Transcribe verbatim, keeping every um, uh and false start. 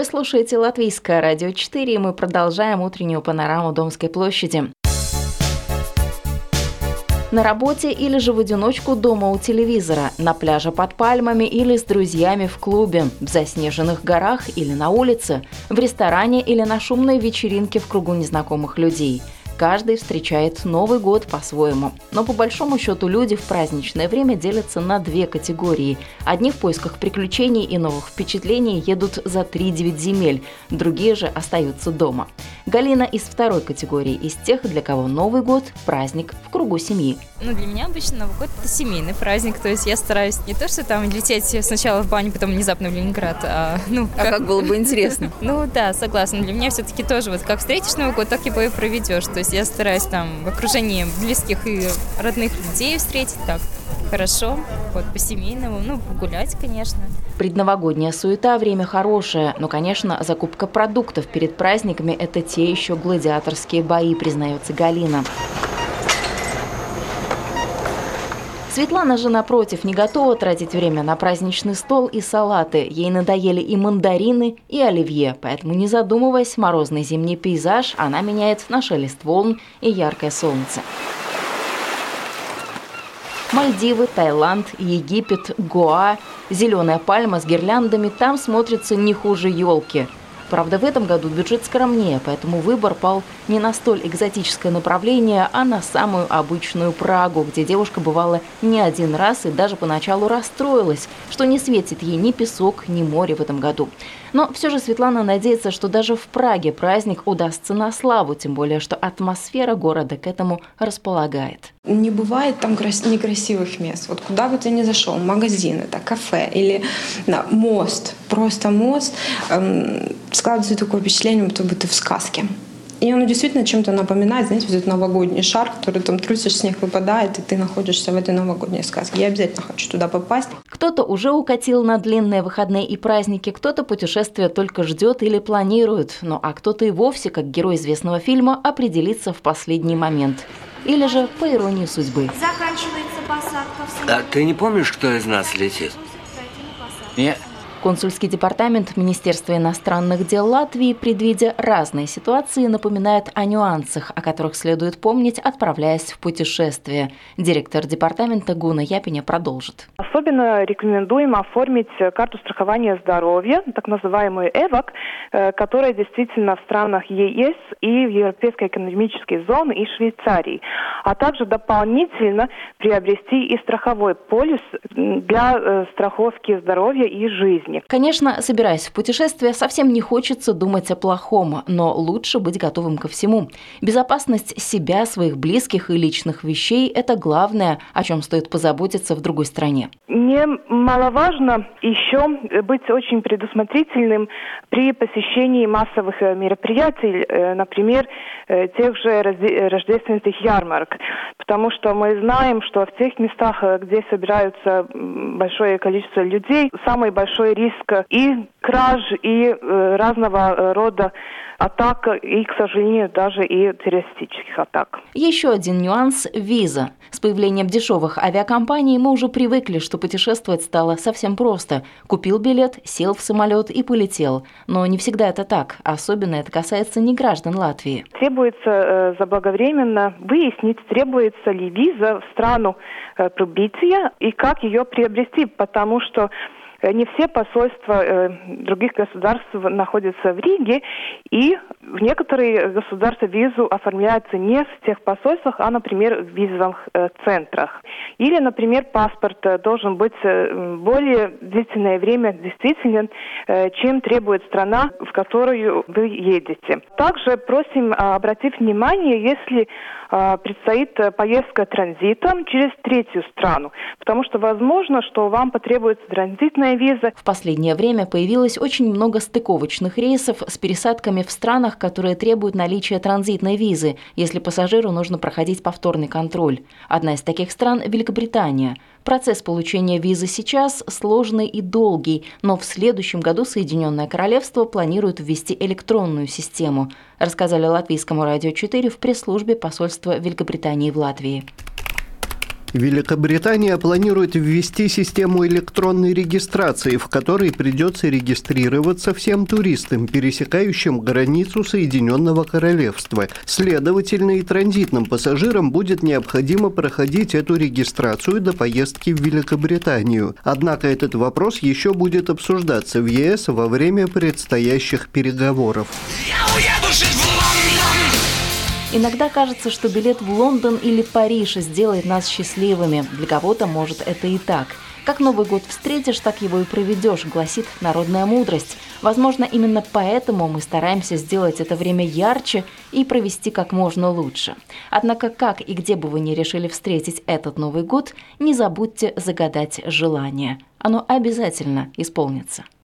Вы слушаете Латвийское радио четыре, и мы продолжаем утреннюю панораму Домской площади. На работе или же в одиночку дома у телевизора, на пляже под пальмами или с друзьями в клубе, в заснеженных горах или на улице, в ресторане или на шумной вечеринке в кругу незнакомых людей. Каждый встречает Новый год по-своему. Но по большому счету люди в праздничное время делятся на две категории. Одни в поисках приключений и новых впечатлений едут за три-девять земель, другие же остаются дома. Галина из второй категории, из тех, для кого Новый год – праздник в кругу семьи. Ну, для меня обычно Новый год – это семейный праздник, то есть я стараюсь не то, что там лететь сначала в баню, потом внезапно в Ленинград, а ну… А как было бы интересно. Ну да, согласна. Для меня все-таки тоже вот как встретишь Новый год, так его и проведешь. То есть я стараюсь там в окружении близких и родных людей встретить так хорошо, вот по-семейному, ну, погулять, конечно. Предновогодняя суета – время хорошее, но, конечно, закупка продуктов перед праздниками – это те еще гладиаторские бои, признается Галина. Светлана же, напротив, не готова тратить время на праздничный стол и салаты. Ей надоели и мандарины, и оливье, поэтому, не задумываясь, морозный зимний пейзаж она меняет на шелест волн и яркое солнце. Мальдивы, Таиланд, Египет, Гоа. Зеленая пальма с гирляндами там смотрится не хуже елки. Правда, в этом году бюджет скромнее, поэтому выбор пал не на столь экзотическое направление, а на самую обычную Прагу, где девушка бывала не один раз и даже поначалу расстроилась, что не светит ей ни песок, ни море в этом году. Но все же Светлана надеется, что даже в Праге праздник удастся на славу, тем более, что атмосфера города к этому располагает. Не бывает там некрасивых мест. Вот куда бы ты ни зашел, магазин, это кафе или да, мост, просто мост, эм, складывается такое впечатление, будто бы ты в сказке. И он действительно чем-то напоминает, знаете, вот этот новогодний шар, который там трусишь, снег выпадает, и ты находишься в этой новогодней сказке. Я обязательно хочу туда попасть. Кто-то уже укатил на длинные выходные и праздники, кто-то путешествие только ждет или планирует. Ну а кто-то и вовсе, как герой известного фильма, определится в последний момент. Или же по иронии судьбы. Заканчивается посадка в А ты не помнишь, кто из нас летит? Нет. Консульский департамент Министерства иностранных дел Латвии, предвидя разные ситуации, напоминает о нюансах, о которых следует помнить, отправляясь в путешествие. Директор департамента Гуна Япиня продолжит. Особенно рекомендуем оформить карту страхования здоровья, так называемую ЭВАК, которая действительно в странах ЕС и в Европейской экономической зоне и Швейцарии, а также дополнительно приобрести и страховой полис для страховки здоровья и жизни. Конечно, собираясь в путешествие, совсем не хочется думать о плохом, но лучше быть готовым ко всему. Безопасность себя, своих близких и личных вещей – это главное, о чем стоит позаботиться в другой стране. Немаловажно еще быть очень предусмотрительным при посещении массовых мероприятий, например, тех же рождественских ярмарок, потому что мы знаем, что в тех местах, где собираются большое количество людей, самый большой риск и краж, и э, разного рода атак, и, к сожалению, даже и террористических атак. Еще один нюанс – виза. С появлением дешевых авиакомпаний мы уже привыкли, что путешествовать стало совсем просто. Купил билет, сел в самолет и полетел. Но не всегда это так. Особенно это касается неграждан Латвии. Требуется э, заблаговременно выяснить, требуется ли виза в страну э, прибытия и как ее приобрести, потому что не все посольства э, других государств находятся в Риге, и в некоторые государства визу оформляются не в тех посольствах, а, например, в визовых э, центрах. Или, например, паспорт э, должен быть э, более длительное время действительно, э, чем требует страна, в которую вы едете. Также просим э, обратить внимание, если э, предстоит поездка транзитом через третью страну, потому что возможно, что вам потребуется транзитная виза. В последнее время появилось очень много стыковочных рейсов с пересадками в странах, которые требуют наличия транзитной визы, если пассажиру нужно проходить повторный контроль. Одна из таких стран – Великобритания. Процесс получения визы сейчас сложный и долгий, но в следующем году Соединенное Королевство планирует ввести электронную систему, рассказали Латвийскому радио четыре в пресс-службе посольства Великобритании в Латвии. Великобритания планирует ввести систему электронной регистрации, в которой придется регистрироваться всем туристам, пересекающим границу Соединенного Королевства. Следовательно, и транзитным пассажирам будет необходимо проходить эту регистрацию до поездки в Великобританию. Однако этот вопрос еще будет обсуждаться в е эс во время предстоящих переговоров. Я уеду жить в Лондон! Иногда кажется, что билет в Лондон или Париж сделает нас счастливыми. Для кого-то, может, это и так. Как Новый год встретишь, так его и проведешь, гласит народная мудрость. Возможно, именно поэтому мы стараемся сделать это время ярче и провести как можно лучше. Однако, как и где бы вы ни решили встретить этот Новый год, не забудьте загадать желание. Оно обязательно исполнится.